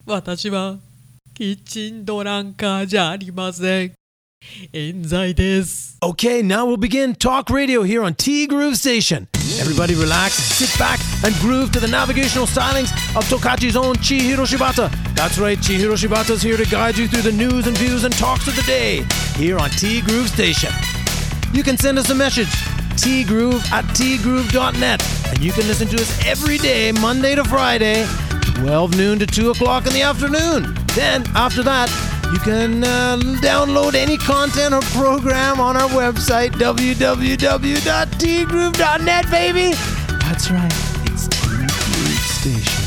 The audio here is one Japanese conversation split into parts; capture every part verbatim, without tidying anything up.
私はキッチンドランカーじゃありません。冤罪です。 Okay, now we'll begin Talk Radio here on T Groove Station. Everybody relax, sit back, and groove to the navigational stylings of Tokachi's own Chihiro Shibata. That's right, Chihiro Shibata is here to guide you through the news and views and talks of the day here on T Groove Station. You can send us a message, tgroove at tgroove dot net, and you can listen to us every day, Monday to Friday, twelve noon to two o'clock in the afternoon. Then, after that, you can uh, download any content or program on our website, w w w dot t groove dot net, baby. That's right, it's T Groove Station.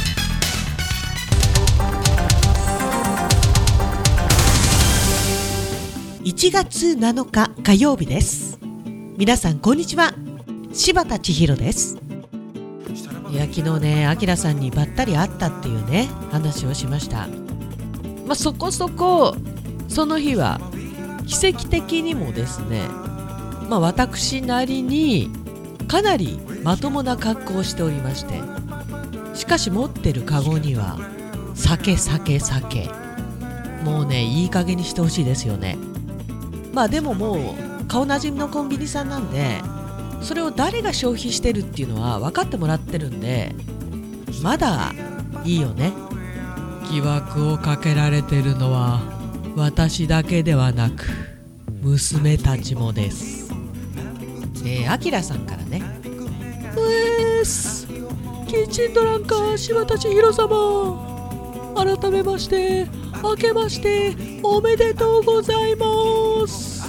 いちがつなのか火曜日です。皆さんこんにちは、柴田千尋です。いや昨日ね、あきらさんにばったり会ったっていうね話をしました。まあ、そこそこその日は奇跡的にもですね、まあ、私なりにかなりまともな格好をしておりまして、しかし持ってるカゴには酒酒酒、もうねいい加減にしてほしいですよね。まあでももう顔なじみのコンビニさんなんで、それを誰が消費してるっていうのは分かってもらってるんで、まだいいよね。 疑惑をかけられてるのは私だけではなく娘たちもです。 えー、あきらさんからね、 うえーす、キッチンドランカー柴田千尋様、改めまして明けましておめでとうございます。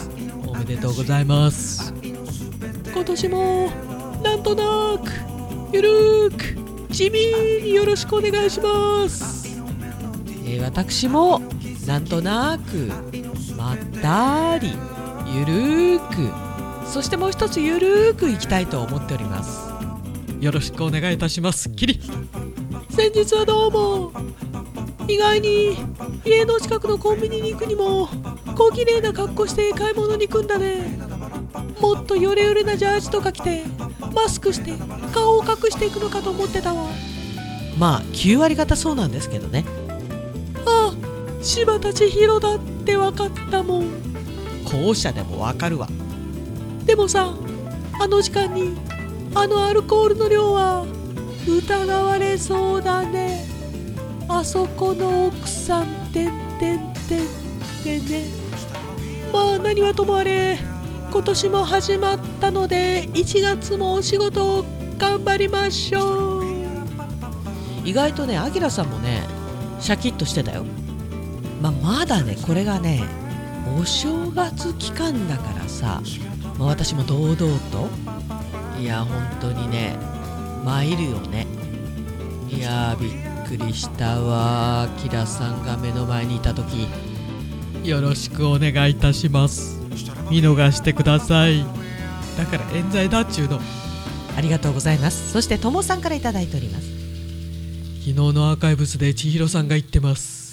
おめでとうございます。今年もなんとなくゆるーく地味によろしくお願いします。 えー、私もなんとなくまったりゆるーく、そしてもう一つゆるーくいきたいと思っております。 よろしくお願いいたします。キリ、 先日はどうも。意外に家の近くのコンビニに行くにも小綺麗な格好して買い物に行くんだね。もっとヨレヨレなジャージとか着てマスクして顔を隠していくのかと思ってたわ。まあきゅうわりがたそうなんですけどね。ああ、柴田千尋だって分かったもん。 後者でも分かるわ。 でもさ、あの時間にあのアルコールの量は疑われそうだね。あそこの奥さんてんてんてんってね。まあ何はともあれ今年も始まったのでいちがつもお仕事頑張りましょう。意外とね、あきらさんもねシャキッとしてたよ。まあまだねこれがねお正月期間だからさ、まあ、私も堂々と、いや本当にね参るよね。いやびっくりしたわ。あきらさんが目の前にいた時、 よろしくお願いいたします。見逃してください。だから冤罪だっちゅうの。 ありがとうございます。そしてともさんからいただいております。 昨日のアーカイブスで千尋さんが言ってます。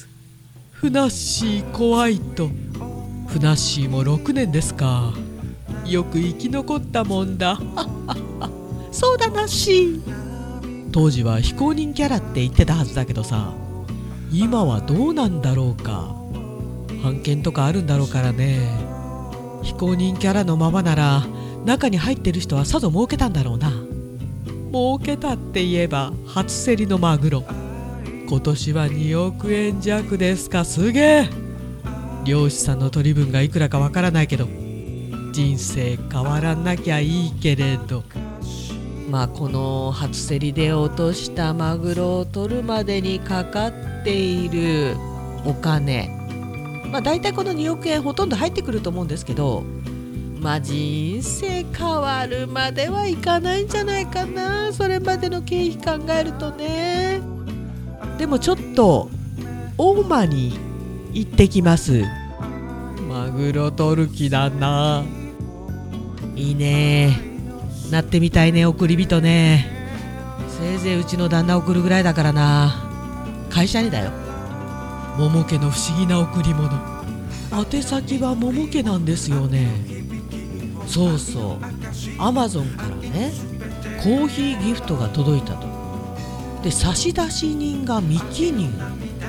ふなっしー怖いと。ふなっしーもろくねんですか。よく生き残ったもんだ。 そうだなっしー。 当時は非公認キャラって言ってたはずだけどさ、今はどうなんだろうか。版権とかあるんだろうからね。非公認キャラのままなら中に入ってる人はさぞ儲けたんだろうな。儲けたって言えば初競りのマグロ、今年はにおくえん弱ですか。すげえ。漁師さんの取り分がいくらかわからないけど、人生変わらなきゃいいけれど、 まあこの初競りで落としたマグロを取るまでにかかっているお金、まあ大体このにおくえんほとんど入ってくると思うんですけど、まあ人生変わるまではいかないんじゃないかな。それまでの経費考えるとね。でもちょっと大間に行ってきます。 マグロ取る気だな。 いいね、なってみたいね、送り人ね。せいぜいうちの旦那送るぐらいだからな。会社にだよ。 桃家の不思議な贈り物。宛先は桃家なんですよね。 そうそう、アマゾンからねコーヒーギフトが届いたと。で差出人が未記入。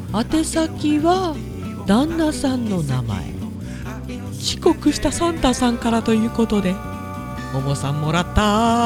宛先は旦那さんの名前。遅刻したサンタさんからということで、ももさんもらった。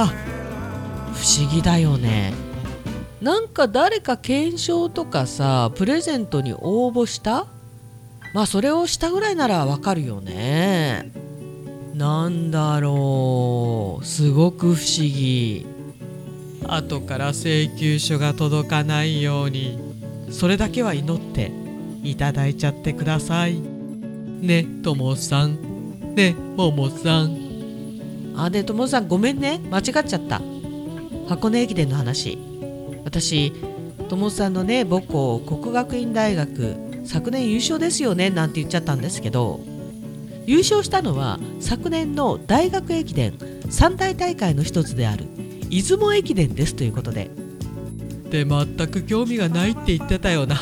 不思議だよね。なんか誰か懸賞とかさ、プレゼントに応募した？まあそれをしたぐらいならわかるよね。なんだろう、すごく不思議。後から請求書が届かないように、それだけは祈っていただいちゃってくださいね、ともさん。ね、ももさん。あ、で、ともさんごめんね、間違っちゃった。箱根駅伝の話。私、ともさんのね、母校國學院大学昨年優勝ですよねなんて言っちゃったんですけど、優勝したのは昨年の大学駅伝三大大会の一つである出雲駅伝ですということで。で、全く興味がないって言ってたよな。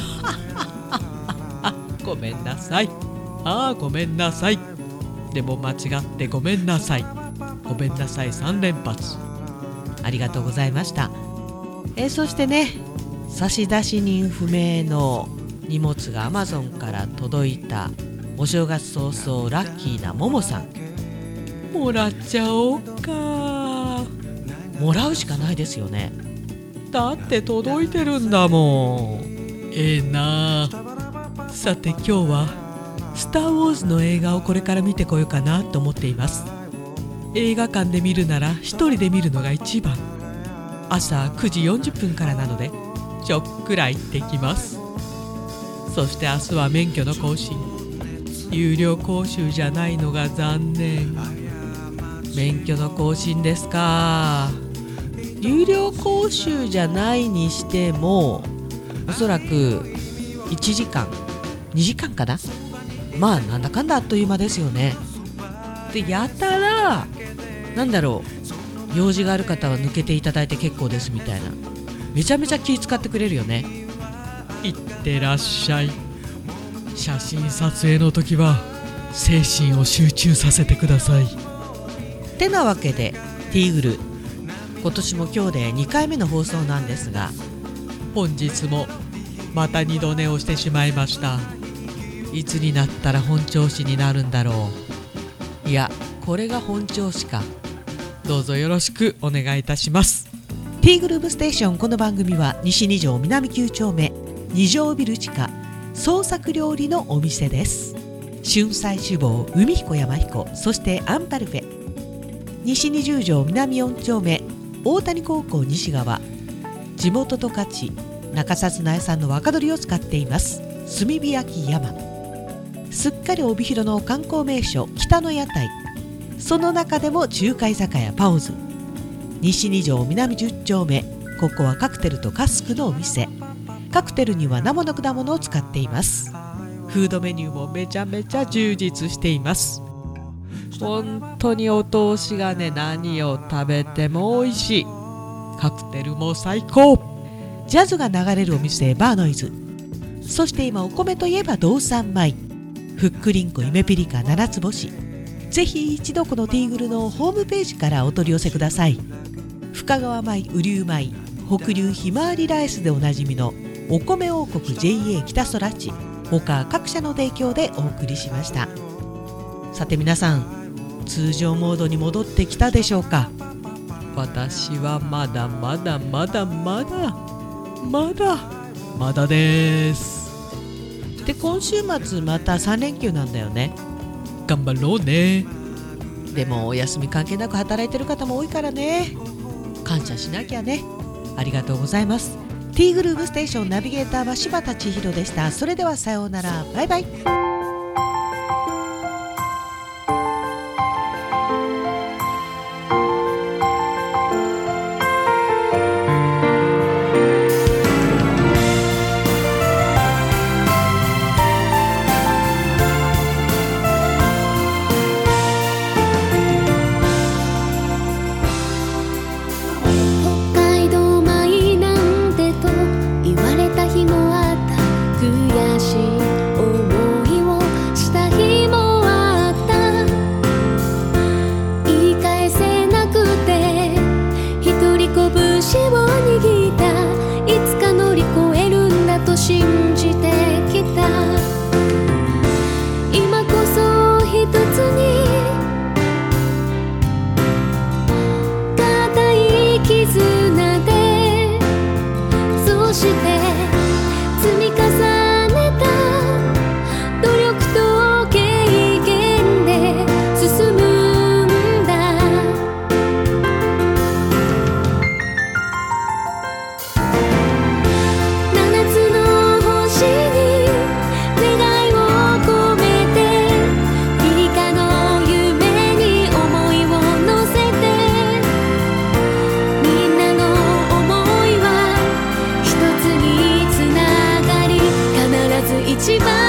ごめんなさい。ああ、ごめんなさい。でも間違ってごめんなさい。ごめんなさいさん連発。ありがとうございました。えー、そしてね、差出人不明の荷物が Amazon から届いたお正月早々ラッキーなももさん。もらっちゃおうか。もらうしかないですよね。だって届いてるんだもん。ええなあ。さて今日はスター・ウォーズの映画をこれから見てこようかなと思っています。映画館で見るなら一人で見るのが一番。朝くじよんじゅっぷんからなのでちょっくら行ってきます。そして明日は免許の更新。有料講習じゃないのが残念。免許の更新ですか。有料講習じゃないにしてもおそらくいちじかんにじかんかな。まあなんだかんだあっという間ですよね。で、やたらなんだろう、用事がある方は抜けていただいて結構ですみたいな、めちゃめちゃ気遣ってくれるよね。いってらっしゃい。写真撮影の時は精神を集中させてください。てなわけでティーグル、今年も今日でにかいめの放送なんですが、本日もまた二度寝をしてしまいました。いつになったら本調子になるんだろう。いや、これが本調子か。どうぞよろしくお願いいたします。ティーグループステーション。この番組は西に条南きゅう丁目に条ビル地下創作料理のお店です。春菜志望、海彦山彦、そしてアンパルフェ。西にじゅう条南よん丁目大谷高校西側、地元十勝中札苗産の若鶏を使っています炭火焼山。すっかり帯広の観光名所北の屋台、その中でも中華居酒屋パオズ。西に条南じゅっ丁目、ここはカクテルとカスクのお店。カクテルには生の果物を使っています。フードメニューもめちゃめちゃ充実しています。本当にお通しがね、何を食べても美味しい。カクテルも最高。ジャズが流れるお店バーノイズ。そして今お米といえば道産米、ふっくりんこゆめぴりか七つ星。ぜひ一度このティーグルのホームページからお取り寄せください。深川米、雨竜米、北流ひまわりライスでおなじみのお米王国 ジェイエー 北空地、他各社の提供でお送りしました。さて皆さん、通常モードに戻ってきたでしょうか。私はまだまだまだまだまだまだです。で、今週末またさん連休なんだよね。頑張ろうね。でもお休み関係なく働いてる方も多いからね、感謝しなきゃね。ありがとうございます。ティーグループステーションナビゲーターは柴田千尋でした。それではさようなら、バイバイ。 日もあった悔しい思いを一番